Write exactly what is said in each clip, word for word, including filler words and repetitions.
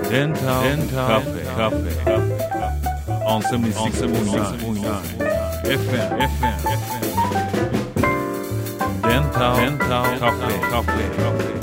デンタルカフェカフェ on セブンティーシックスポイントナイン エフエム エフエム デンタルカフェカフェ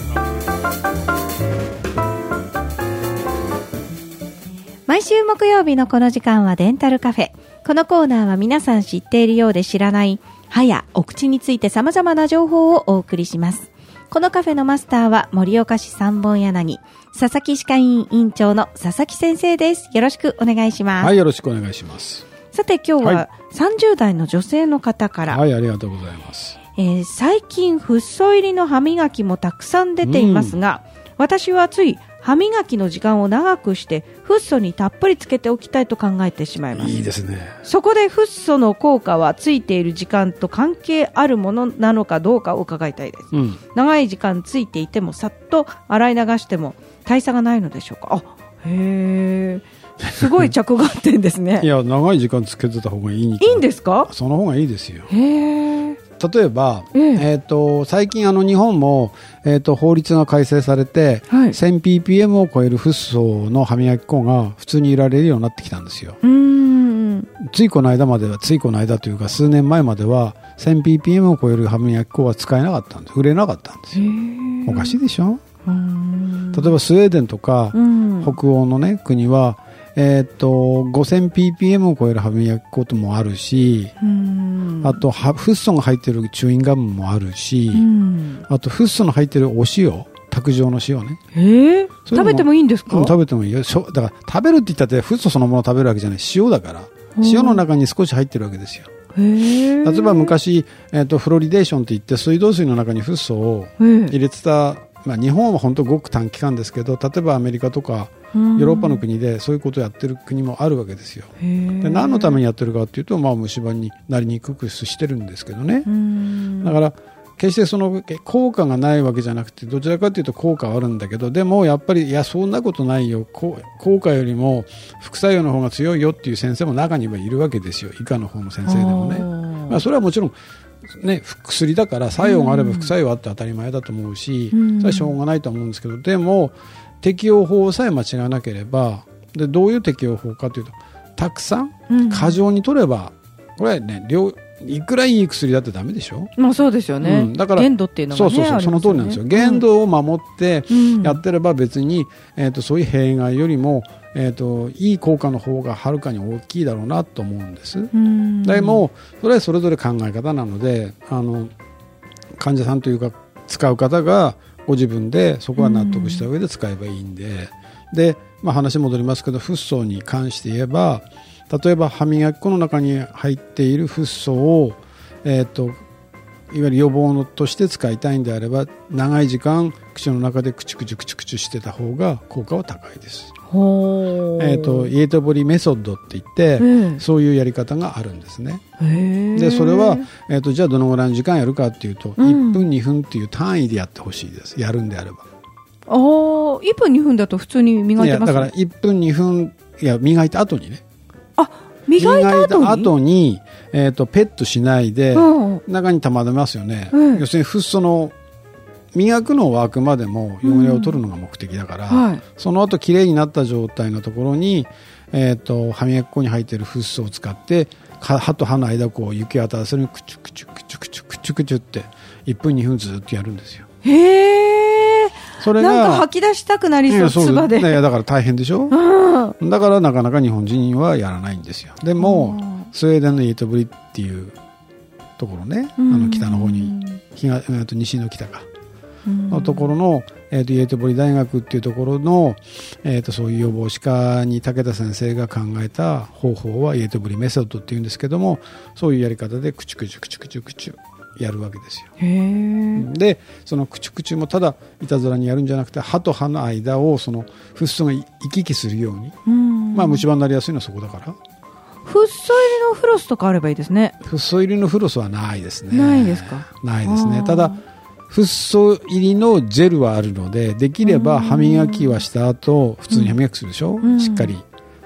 毎週木曜日のこの時間はデンタルカフェ。このコーナーは皆さん知っているようで知らない歯やお口について様々な情報をお送りします。このカフェのマスターは盛岡市三本柳佐々木歯科医院院長の佐々木先生です。よろしくお願いします。 はい、よろしくお願いします。 さて今日はさんじゅう代の女性の方から、 はい、ありがとうございます。 えー、最近フッ素入りの歯磨きもたくさん出ていますが、うん、私はつい歯磨きの時間を長くしてフッ素にたっぷりつけておきたいと考えてしまいます。 いいですね。 そこでフッ素の効果はついている時間と関係あるものなのかどうかを伺いたいです、うん、長い時間ついていてもさっと洗い流しても大差がないのでしょうか。あ、へー、すごい着眼点ですね。 いや、長い時間つけてた方がいいにいいんですか。 その方がいいですよ。 へー。 例えば、えーえー、と最近あの日本も、えー、と法律が改正されて、はい、せんピーピーエム を超えるフッ素の歯磨き粉が普通に売られるようになってきたんですよ。うーん、ついこの間まではついこの間というか数年前までは せんピーピーエム を超える歯磨き粉は使えなかったんです。売れなかったんですよ。おかしいでしょ。うーん、例えばスウェーデンとか北欧の、ね、国はえー、と ごせんピーピーエム を超える歯磨き粉もあるし、うんあとフッ素が入ってるチューインガムもあるし、うんあとフッ素の入ってるお塩、卓上の塩ね、 えー、食べてもいいんですか。 うん、食べてもいいよ。だから食べるって言ったってフッ素そのものを食べるわけじゃない、塩だから塩の中に少し入ってるわけですよ。へー。例えば昔、えー、とフロリデーションって言って水道水の中にフッ素を入れてた、まあ、日本は本当ごく短期間ですけど、例えばアメリカとかヨーロッパの国でそういうことをやってる国もあるわけですよ。で何のためにやってるかというと、まあ、虫歯になりにくくしてるんですけどね。だから決してその効果がないわけじゃなくて、どちらかというと効果はあるんだけど、でもやっぱりいやそんなことないよ、効果よりも副作用の方が強いよっていう先生も中にはいるわけですよ。医科の方の先生でもね。まあ、それはもちろんね、薬だから作用があれば副作用あって当たり前だと思うし、それはしょうがないと思うんですけど、でも適用法さえ間違わなければ、でどういう適用法かというと、たくさん過剰に取れば、これはね、量いくらいい薬だってダメでしょ。 まあそうですよね、うん、だから限度っていうのが、ね、 そうそうそう、その通りなんですよ。限度を守ってやってれば別に、えー、とそういう弊害よりも、えー、といい効果の方がはるかに大きいだろうなと思うんです。うんでもそれはそれぞれ考え方なので、あの患者さんというか使う方がご自分でそこは納得した上で使えばいいんで、で、まあ、話戻りますけど、フッ素に関して言えば、例えば歯磨き粉の中に入っているフッ素を、えー、といわゆる予防のとして使いたいんであれば、長い時間口の中でクチュクチュクチュクチュしてた方が効果は高いです。ほー、えー、とイエトボリメソッドって言って、うん、そういうやり方があるんですね。へでそれは、えー、とじゃあどのぐらいの時間やるかっていうと、うん、いっぷんにふんっていう単位でやってほしいです。やるんであれば。 あー、いっぷんにふんだと普通に磨いてます。 いやだからいっぷんにふん、いや磨いた後にね、 あ、磨いた後に、磨いた後に、えー、とペットしないで、うん、中に溜まりますよね、うん、要するにフッ素の磨くのはあくまでも汚れを取るのが目的だから、うんはい、その後きれいになった状態のところに、えー、と歯磨き粉に入っているフッ素を使って歯と歯の間をこう行き渡らせるようにクチュクチュクチュクチュクチュクチュっていっぷんにふんずっとやるんですよ。 へー、それがなんか吐き出したくなりそう、唾で。 いやだから大変でしょ、うん、だからなかなか日本人はやらないんですよ。でもスウェーデンのイエトブリっていうところね、あの北の方に東、えー、と西の北かのところの、えー、とイエトボリ大学っていうところの、えー、とそういう予防歯科に武田先生が考えた方法はイエトボリメソッドっていうんですけども、そういうやり方でクチュクチュクチュクチュクチュやるわけですよ。へー。でそのクチュクチュもただいたずらにやるんじゃなくて、歯と歯の間をそのフッ素が行き来するように、うん、まあ虫歯になりやすいのはそこだから。 フッ素入りのフロスとかあればいいですね。 フッ素入りのフロスはないですね。 ないですか。 ないですね。ただフッ素入りのジェルはあるので、できれば歯磨きはした後普通に歯磨きするでしょ、うん、しっかり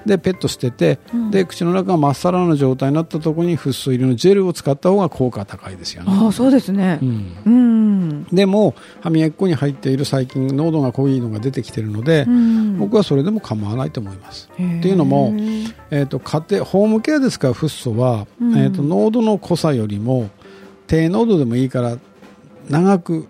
でペット捨てて、うん、で口の中がまっさらな状態になったところにフッ素入りのジェルを使った方が効果が高いですよね。 ああ、そうですね、うんうん、 でも歯磨き粉に入っている細菌濃度が濃いのが出てきているので、うん、僕はそれでも構わないと思います。っていうのも、えーと、家庭ホームケアで使うフッ素は、うん、えーと、濃度の濃さよりも低濃度でもいいから長く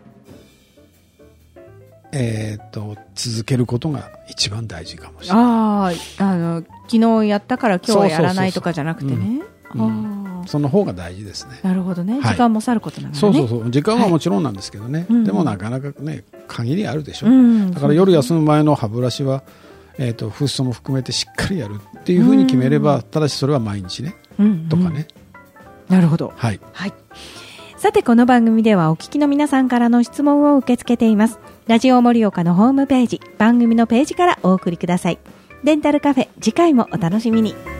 えー、と続けることが一番大事かもしれない。 ああの昨日やったから今日はやらないとかじゃなくてね、 その方が大事ですね。 なるほどね、時間もさることながらね、 そうそうそう時間はもちろんなんですけどね、はい、でもなかなかね限りあるでしょ、うん、だから夜休む前の歯ブラシは、えー、とフッ素も含めてしっかりやるっていうふうに決めれば、うん、ただしそれは毎日ね、うん、とかね。 なるほど、 はい、 はい、さてこの番組ではお聞きの皆さんからの質問を受け付けています。ラジオ盛岡のホームページ番組のページからお送りください。デンタルカフェ、次回もお楽しみに。